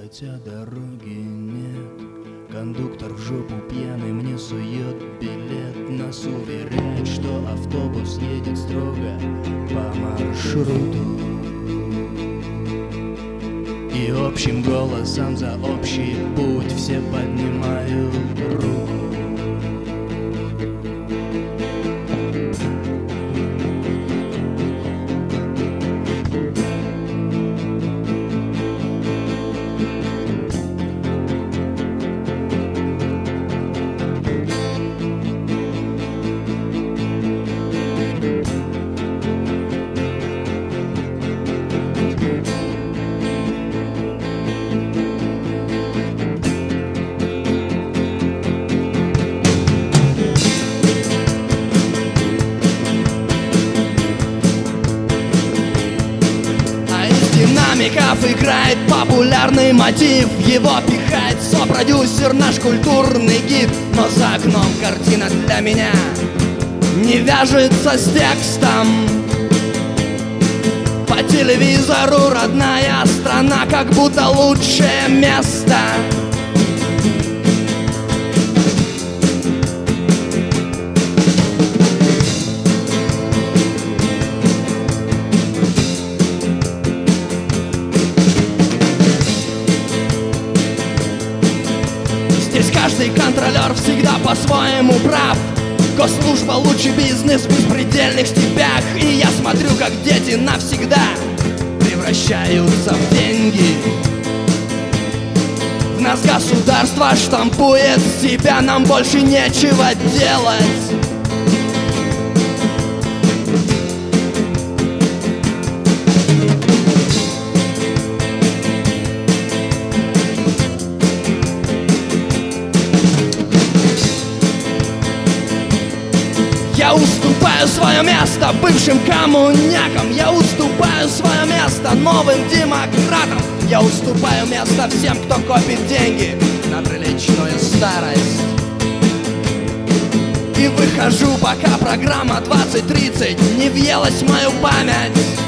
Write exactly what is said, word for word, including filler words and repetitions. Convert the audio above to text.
хотя дороги нет. Кондуктор в жопу пьяный мне сует билет. Нас уверяет, что автобус едет строго по маршруту. И общим голосом за общий путь все поднимают руку. Динамиков играет популярный мотив. Его пихает сопродюсер, наш культурный гид. Но за окном картина для меня не вяжется с текстом. По телевизору родная страна, как будто лучшее место. Здесь каждый контролер всегда по-своему прав. Госслужба лучший бизнес в беспредельных степях. И я смотрю, как дети навсегда превращаются в деньги. В нас государство штампует себя, нам больше нечего делать. Я уступаю свое место бывшим коммунякам. Я уступаю свое место новым демократам. Я уступаю место всем, кто копит деньги на приличную старость. И выхожу, пока программа двадцать тридцать не въелась в мою память.